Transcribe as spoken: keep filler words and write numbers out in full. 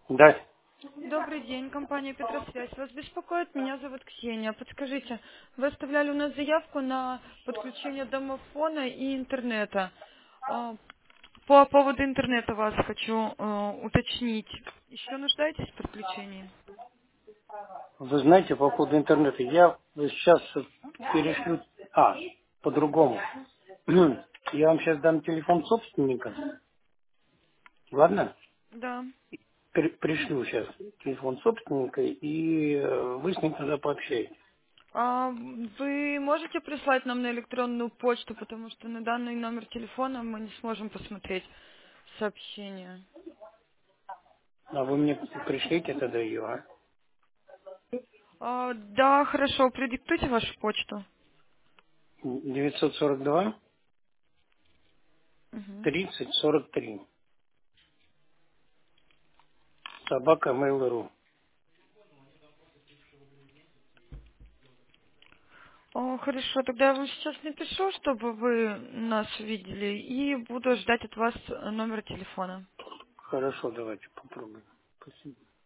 Да, Добрый день, компания Петросвязь. Вас беспокоит? Меня зовут Ксения. Подскажите, вы оставляли у нас заявку на подключение домофона и интернета. А, По поводу интернета вас хочу э, уточнить. Еще нуждаетесь в подключении? вы знаете, по поводу интернета, я сейчас перешлю... А, по-другому. Я вам сейчас дам телефон собственника, ладно? Да. При- пришлю сейчас телефон собственника, и э, вы с ним тогда пообщаетесь. А, вы можете прислать нам на электронную почту, потому что на данный номер телефона мы не сможем посмотреть сообщение. А вы мне пришлите тогда ее, а? А, да, хорошо, продиктуйте вашу почту. девятьсот сорок два Мгм. тридцать сорок три. Собака Mail.ru. О, хорошо, тогда я вам сейчас напишу, чтобы вы нас видели, и буду ждать от вас э, номер телефона. Хорошо, давайте попробуем. Спасибо.